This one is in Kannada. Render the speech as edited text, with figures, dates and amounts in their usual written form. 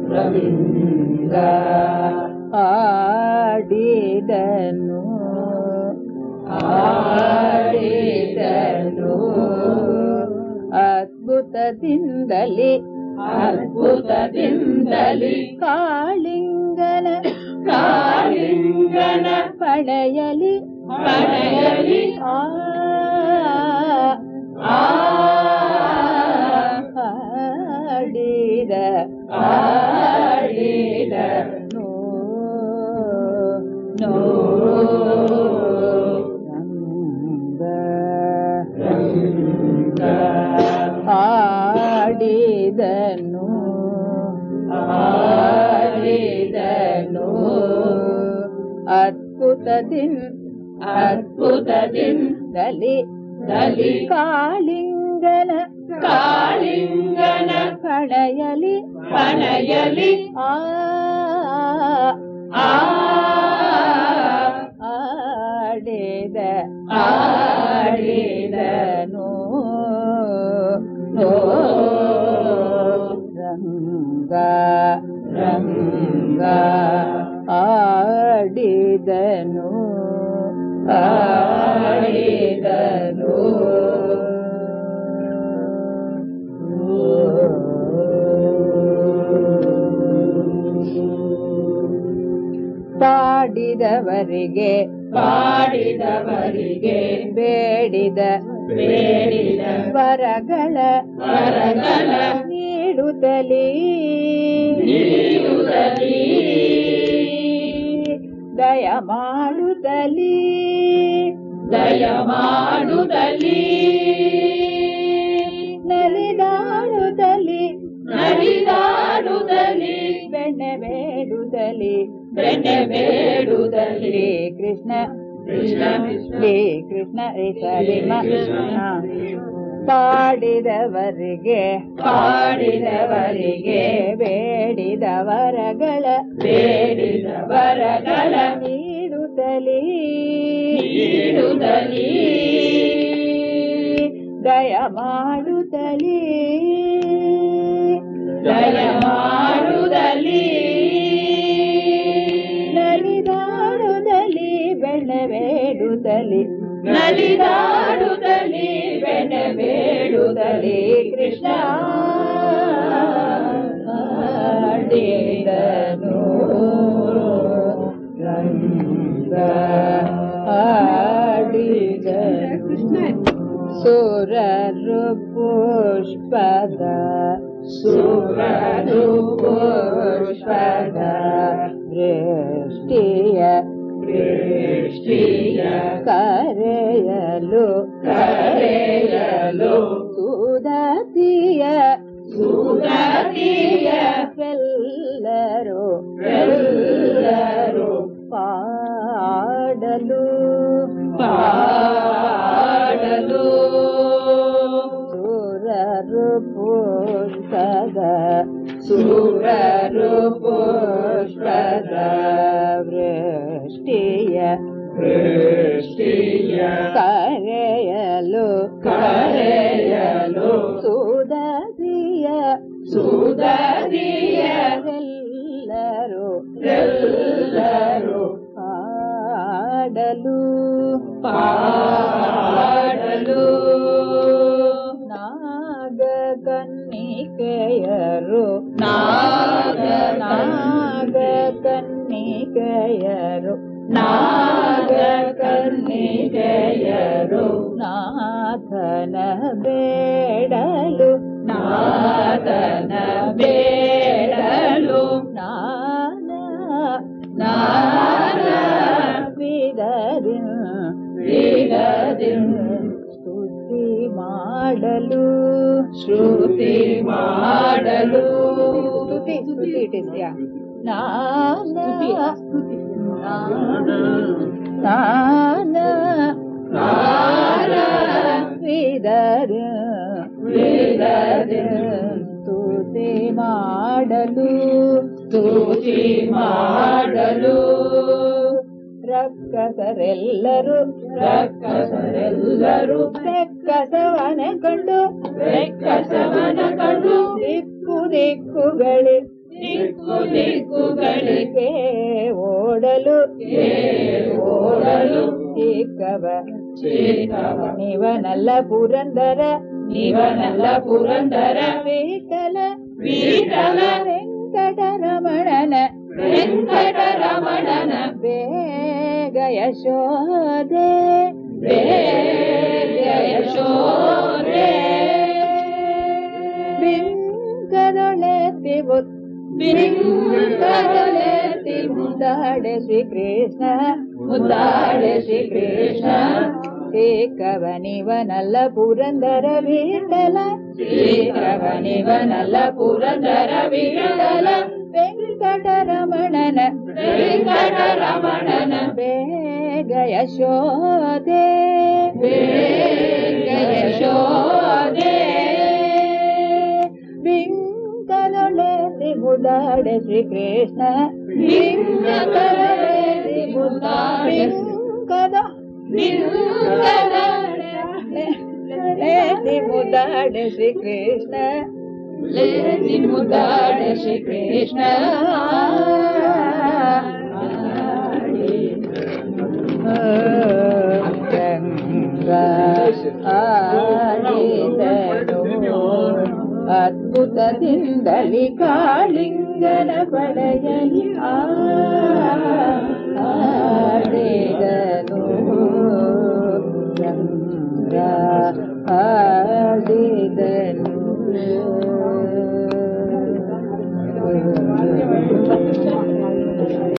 ರಂಗ ಆಡಿದನು ಆಡಿದನು ಅದ್ಭುತದಿಂದಲೇ ಅದ್ಭುತದಿಂದಲೇ ಕಾಳಿಂಗನ ಕಾಳಿಂಗನ ಪಡೆಯಲಿ ಪಡೆಯಲಿ ಆಡಿದ ಆಡಿದ ನೋ ನೋ ರಂಗ ರಂಗ ಆಡಿದನು ಆಡಿದನು ಅದ್ಭುತದಿಂದಲೇ ದಲಿ ಕಾಳಿಂಗನ ಕಾಳಿಂಗನ ಪಡೆಯಲಿ ಪಡೆಯಲಿ ಆಡಿದ ಆಡಿದನು ನೋ ರಂಗ ರಂಗ ಆಡಿದನು ಆಡಿದನು ಪಾಡಿದವರಿಗೆ ಪಾಡಿದವರಿಗೆ ಬೇಡಿದ ಬೇಡಿದ ವರಗಳ ವರಗಳ ನೀಡುತ್ತಲೇ ನೀಡುತ್ತಲೇ ದಯ ಮಾಡುತ್ತಲೇ ದಯ ಮಾಡುತ್ತಲೇ ನಲಿದಾಡುತ್ತಲೇ ನಲಿದಾಡುತ್ತಲೇ ಬೆಣ್ಣೆ ಬೇಡುತ್ತಲೇ ಬೆಣ್ಣೆ ಬೇಡುತ್ತಲೇ ಕೃಷ್ಣ ಕೃಷ್ಣ ಹೇ ಕೃಷ್ಣ ಪಾಡಿದವರಿಗೆ ಪಾಡಿದವರಿಗೆ ಬೇಡಿದ ವರಗಳ ಬೇಡಿದ ವರಗಳ ನೀಡುತ್ತಲೇ ನೀಡುತ್ತಲೇ ದಯ ಮಾಡುತ್ತಲೇ ದಯ ಮಾಡುತ್ತಲೇ ನಲಿದಾಡುತ್ತಲೇ ಬೆಣ್ಣೆ ಬೇಡುತ್ತಲೇ ನಲಿದಾಡುತ್ತಲೇ ಬೆಣ್ಣೆ ಬೇಡುತ್ತಲೇ ಕೃಷ್ಣ ಆಡಿದನು ರಂಗ ಆಡಿದನು ಸುರರು ಪುಷ್ಪದ ಸುರರು ಪುಷ್ಪದ ವೃಷ್ಟಿಯ ವೃಷ್ಟಿಯ ಕರೆಯಲು ಕರೆಯಲು ಸುದತಿಯ ಸುದತಿಯ ಎಲ್ಲರೂ ಎಲ್ಲರೂ ಪಾಡಲು ಪಾಡಲು ಸುರರು ಪುಷ್ಪದ ಸುರರು ಪುಷ್ಪದ ವೃಷ್ಟಿಯ ವೃಷ್ಟಿಯ ಕರೆಯಲು ಕರೆಯಲು ಸುದತಿಯ ಸುದತಿಯ ಎಲ್ಲರೂ ಎಲ್ಲರೂ ಪಾಡಲು ಪಾಡಲು ನಾಗ ಕನ್ನಿಕೆಯರು ನಾಗ ನಾಗ ಕನ್ನಿಕೆಯರು ನಾಗ ಕನ್ನಿಕೆಯರು ನಾಥನ ಬೇಡಲು ನಾಥನ ಬೇಡಲು ನಾನ ವಿದರಿನ್ ವಿದರಿನ್ ಸ್ತುತಿ ಮಾಡಲು ಶ್ರುತಿ ಮಾಡಲು ಸ್ತುತಿ ಸ್ತುತಿ ಇಟ್ ಇಸ್ ಯಾ ನಾನ ಸ್ತುತಿ ಮಾಡಲು ಸ್ತುತಿ ಮಾಡಲು ರಕ್ಕಸರೆಲ್ಲರೂ ರಕ್ಕಸರೆಲ್ಲರೂ ಬೆಕ್ಕಸವನ ಕಂಡು ಬೆಕ್ಕಸವನ ಕಂಡು ದಿಕ್ಕು ದಿಕ್ಕುಗಳಿ ದಿಕ್ಕು ದಿಕ್ಕುಗಳಿಗೆ ಓಡಲು ಚಿಕ್ಕವ ನೀವನಲ್ಲ ಪುರಂದರ ವಿಠಲ ವೆಂಕಟರಮಣನ ಬೇಗ ಯಶೋದೆ ಬಿಂಕದೊಳೆತಿ ಮುದ್ದಾಡೆ ಶ್ರೀಕೃಷ್ಣ ಏಕವನಿವನಲ್ಲ ಪುರಂದರ ವಿಠಲ ವೆಂಕಟರಮಣನ ಬೇಗ ಯಶೋದೆ ಬಿಂಕದೊಳೆತಿ ಮುದ್ದಾಡೆ ಶ್ರೀಕೃಷ್ಣ ಮುದ್ದಾಡೆ ಶ್ರೀಕೃಷ್ಣ ಅದ್ಭುತದಿಂದಲಿ ಕಾಳಿಂಗನ ಪಡೆಯಲಿ